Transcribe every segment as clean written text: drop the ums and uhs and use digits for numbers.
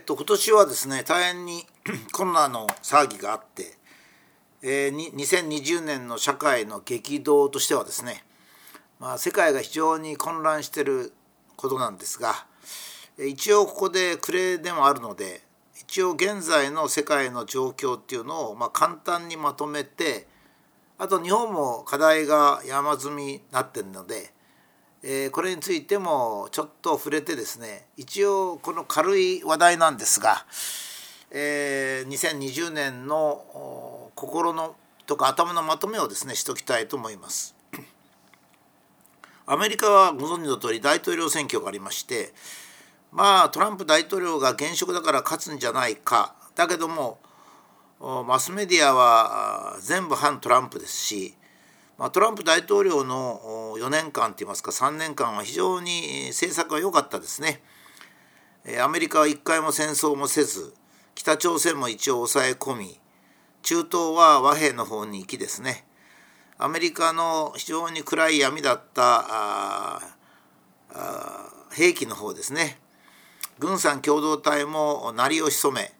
今年はですね、大変にコロナの騒ぎがあって、2020年の社会の激動としてはですね、世界が非常に混乱していることなんですが、一応ここで暮れでもあるので、一応現在の世界の状況っていうのを簡単にまとめて、あと日本も課題が山積みになっているので、これについてもちょっと触れてですね、一応この軽い話題なんですが、2020年の心のとか頭のまとめをですねしときたいと思います。アメリカはご存知の通り大統領選挙がありまして、トランプ大統領が現職だから勝つんじゃないか、だけどもマスメディアは全部反トランプですし、トランプ大統領の4年間といいますか3年間は非常に政策が良かったですね。アメリカは一回も戦争もせず、北朝鮮も一応抑え込み、中東は和平の方に行きですね、アメリカの非常に暗い闇だった兵器の方ですね、軍産共同体も鳴りを潜め、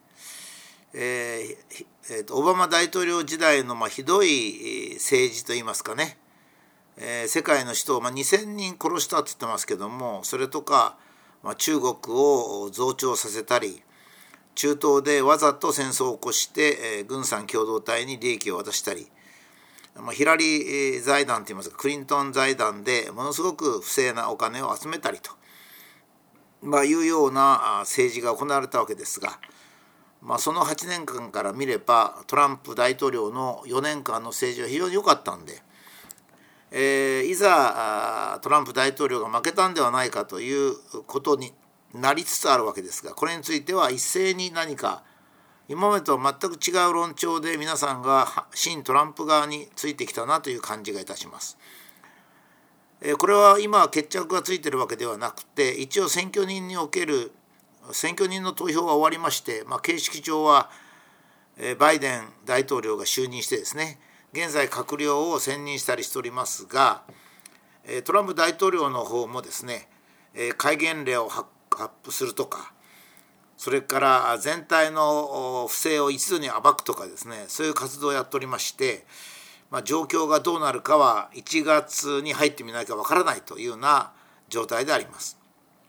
オバマ大統領時代のひどい政治といいますかね、世界の人を2000人殺したって言ってますけども、それとか、中国を増長させたり、中東でわざと戦争を起こして、軍産共同体に利益を渡したり、ヒラリー財団といいますかクリントン財団でものすごく不正なお金を集めたりと、いうような政治が行われたわけですが、その8年間から見ればトランプ大統領の4年間の政治は非常に良かったんで、いざトランプ大統領が負けたんではないかということになりつつあるわけですが、これについては一斉に何か今までとは全く違う論調で皆さんが親トランプ側についてきたなという感じがいたします。これは今決着がついているわけではなくて、一応選挙人における選挙人の投票が終わりまして、形式上はバイデン大統領が就任してですね、現在閣僚を選任したりしておりますが、トランプ大統領の方もですね、戒厳令を発布するとか、それから全体の不正を一度に暴くとかですね、そういう活動をやっておりまして、状況がどうなるかは1月に入ってみないかわからないというような状態であります。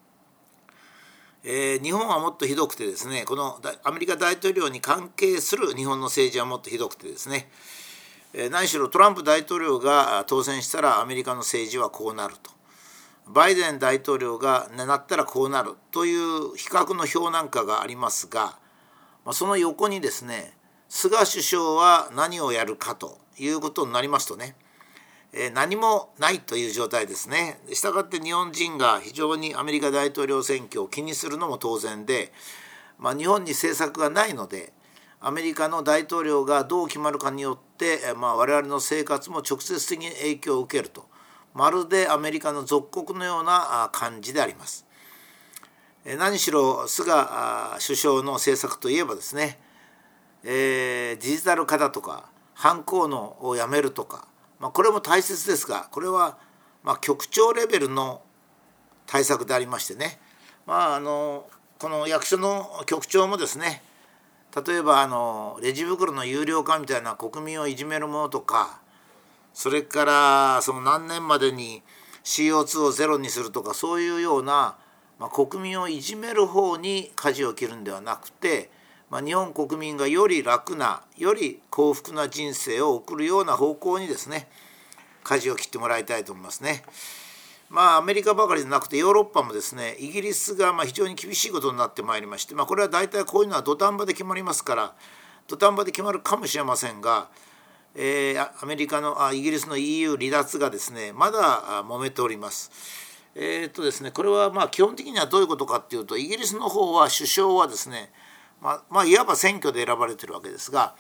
日本はもっとひどくてですね、このアメリカ大統領に関係する日本の政治はもっとひどくてですね、何しろトランプ大統領が当選したらアメリカの政治はこうなると、バイデン大統領がなったらこうなるという比較の表なんかがありますが、その横にですね、菅首相は何をやるかということになりますとね、何もないという状態ですね。したがって日本人が非常にアメリカ大統領選挙を気にするのも当然で、日本に政策がないので、アメリカの大統領がどう決まるかによって、我々の生活も直接的に影響を受けると、まるでアメリカの属国のような感じであります。何しろ菅首相の政策といえばですね、デジタル化だとか犯行のをやめるとか、これも大切ですが、これは局長レベルの対策でありましてね、この役所の局長もですね、例えばレジ袋の有料化みたいな国民をいじめるものとか、それからその何年までに CO2 をゼロにするとか、そういうような、国民をいじめる方に舵を切るんではなくて、日本国民がより楽な、より幸福な人生を送るような方向にですね、舵を切ってもらいたいと思いますね。アメリカばかりでなくてヨーロッパもですね、イギリスが非常に厳しいことになってまいりまして、これは大体こういうのは土壇場で決まりますから、土壇場で決まるかもしれませんが、アメリカのイギリスの EU 離脱がですね、まだ揉めております。ですね、これは基本的にはどういうことかっていうと、イギリスの方は首相はですね、いわば選挙で選ばれているわけですが、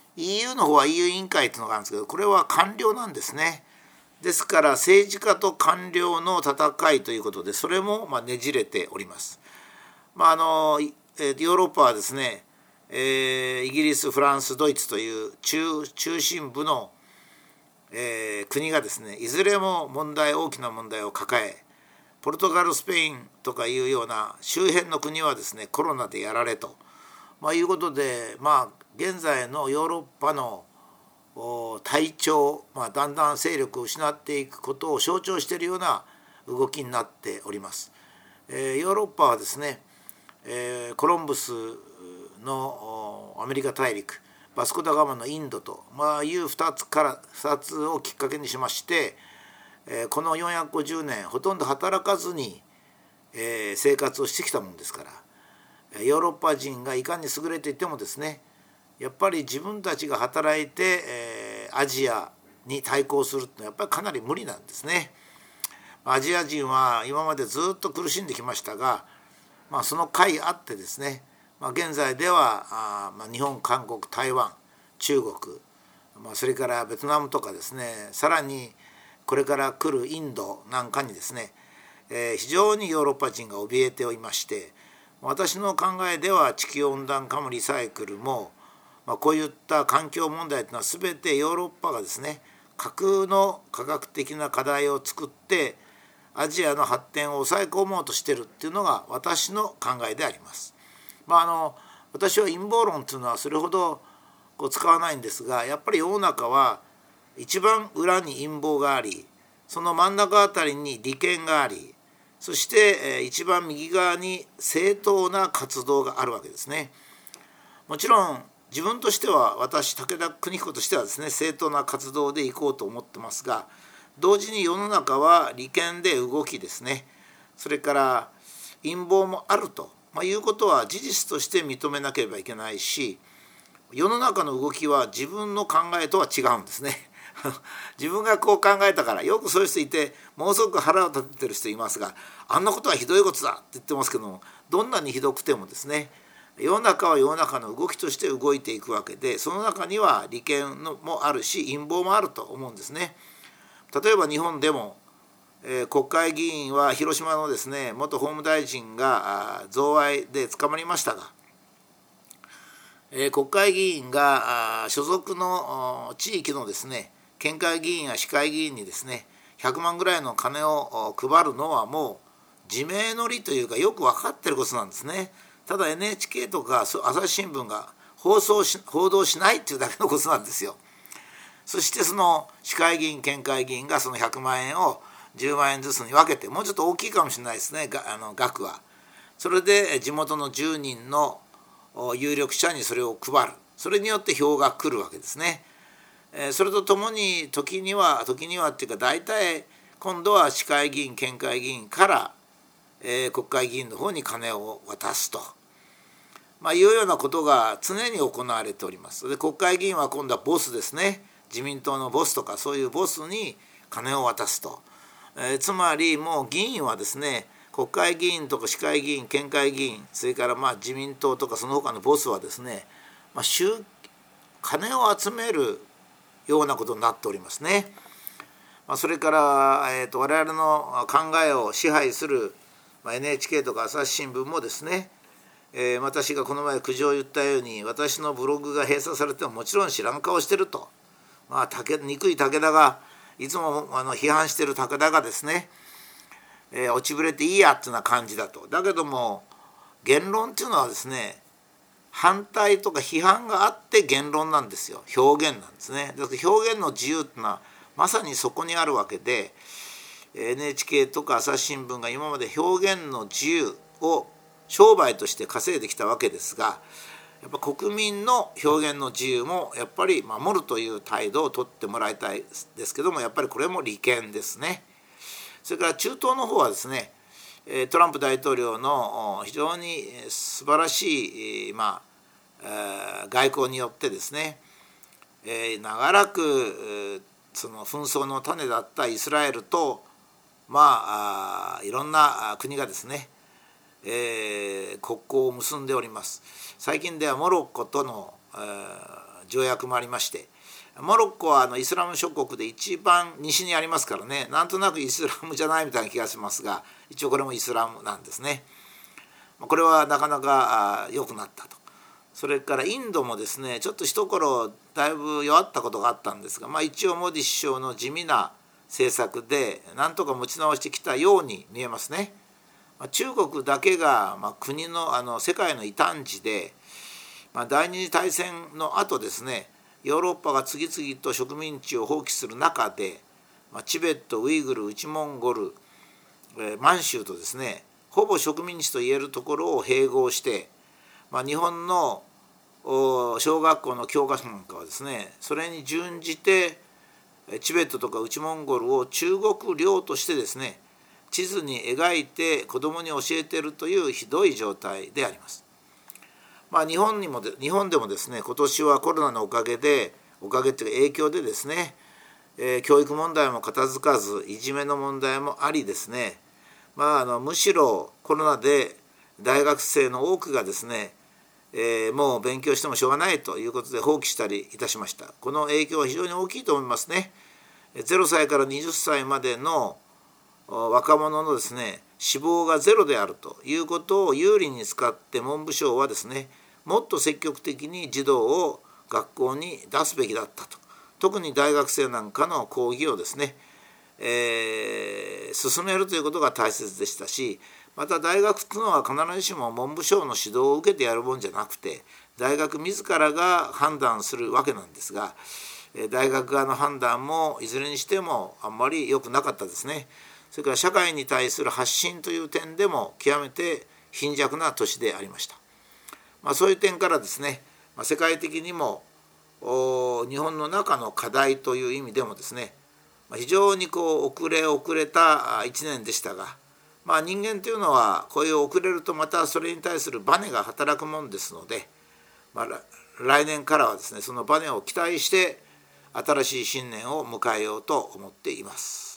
EU の方は EU 委員会というのがあるんですけど、これは官僚なんですね。ですから政治家と官僚の戦いということで、それもねじれております。ヨーロッパはですね、イギリス、フランス、ドイツという中心部の、国がですね、いずれも大きな問題を抱え、 ポルトガルスペインとかいうような周辺の国はですねコロナでやられと、いうことで、現在のヨーロッパの体調、だんだん勢力を失っていくことを象徴しているような動きになっております。ヨーロッパはですね、コロンブスのアメリカ大陸、バスコ・ダ・ガマのインドと、いう2つをきっかけにしまして、この450年ほとんど働かずに、生活をしてきたものですから、ヨーロッパ人がいかに優れていてもですね、やっぱり自分たちが働いて、アジアに対抗するってのはやっぱりかなり無理なんですね。アジア人は今までずっと苦しんできましたが、その甲斐あってですね、現在では日本、韓国、台湾、中国、それからベトナムとかですね、さらにこれから来るインドなんかにですね、非常にヨーロッパ人が怯えておりまして、私の考えでは地球温暖化もリサイクルも、こういった環境問題というのは全てヨーロッパがですね架空の科学的な課題を作ってアジアの発展を抑え込もうとしているっていうのが私の考えであります。私は陰謀論というのはそれほど使わないんですが、やっぱり世の中は一番裏に陰謀があり、その真ん中あたりに利権があり、そして一番右側に正当な活動があるわけですね。もちろん自分としては、私武田邦彦としてはですね正当な活動でいこうと思ってますが、同時に世の中は利権で動きですね、それから陰謀もあると、いうことは事実として認めなければいけないし、世の中の動きは自分の考えとは違うんですね。自分がこう考えたから、よくそういう人いてものすごく腹を立ててる人いますが、あんなことはひどいことだって言ってますけども、どんなにひどくてもですね、世の中は世の中の動きとして動いていくわけで、その中には利権もあるし陰謀もあると思うんですね。例えば日本でも、国会議員は広島のですね元法務大臣が贈賄で捕まりましたが、国会議員が所属の地域のですね県会議員や市会議員にですね100万ぐらいの金を配るのはもう自明の理というかよく分かってることなんですね。ただ NHK とか朝日新聞が報道しないっていうだけのことなんですよ。そしてその市会議員県会議員がその100万円を10万円ずつに分けて、もうちょっと大きいかもしれないですね、額は。それで地元の10人の有力者にそれを配る。それによって票が来るわけですね。それとともに時にはっていうか、大体今度は市会議員県会議員から、国会議員の方に金を渡すと、いうようなことが常に行われております。で国会議員は今度はボスですね、自民党のボスとかそういうボスに金を渡すと、つまりもう議員はですね、国会議員とか市会議員県会議員、それから自民党とかその他のボスはですね、金を集めるようなことになっておりますね。それから、我々の考えを支配する、NHK とか朝日新聞もですね、私がこの前苦情を言ったように、私のブログが閉鎖されてももちろん知らん顔してると、憎い武田がいつも批判してる武田がですね、落ちぶれていいやっていうような感じだと。だけども言論っていうのはですね、反対とか批判があって言論なんですよ、表現なんですね。だから表現の自由っていうのはまさにそこにあるわけで、 NHK とか朝日新聞が今まで表現の自由を商売として稼いできたわけですが、やっぱ国民の表現の自由もやっぱり守るという態度を取ってもらいたいですけども、やっぱりこれも利権ですね。それから中東の方はですね、トランプ大統領の非常に素晴らしい、外交によってですね、長らくその紛争の種だったイスラエルといろんな国がですね、国交を結んでおります。最近ではモロッコとの、条約もありまして、モロッコはイスラム諸国で一番西にありますからね、なんとなくイスラムじゃないみたいな気がしますが、一応これもイスラムなんですね。これはなかなか良くなったと。それからインドもですね、ちょっと一頃だいぶ弱ったことがあったんですが、一応モディ首相の地味な政策でなんとか持ち直してきたように見えますね。中国だけが国の世界の異端児で、第二次大戦の後ですね、ヨーロッパが次々と植民地を放棄する中で、チベット、ウイグル、内モンゴル、満州とですね、ほぼ植民地といえるところを併合して、日本の小学校の教科書なんかはですね、それに準じてチベットとか内モンゴルを中国領としてですね、地図に描いて子どもに教えているというひどい状態であります。日本でもですね、今年はコロナのおかげという影響でですね、教育問題も片付かず、いじめの問題もありですね、むしろコロナで大学生の多くがですね、もう勉強してもしょうがないということで放棄したりいたしました。この影響は非常に大きいと思いますね。0歳から20歳までの若者のですね、死亡がゼロであるということを有利に使って文部省はですね、もっと積極的に児童を学校に出すべきだったと。特に大学生なんかの講義をですね、進めるということが大切でしたし、また大学というのは必ずしも文部省の指導を受けてやるもんじゃなくて、大学自らが判断するわけなんですが、大学側の判断もいずれにしてもあんまり良くなかったですね。それから社会に対する発信という点でも極めて貧弱な年でありました。そういう点からですね、世界的にも日本の中の課題という意味でもですね、非常に遅れた1年でしたが、人間というのはこういう遅れるとまたそれに対するバネが働くもんですので、来年からはですね、そのバネを期待して新しい新年を迎えようと思っています。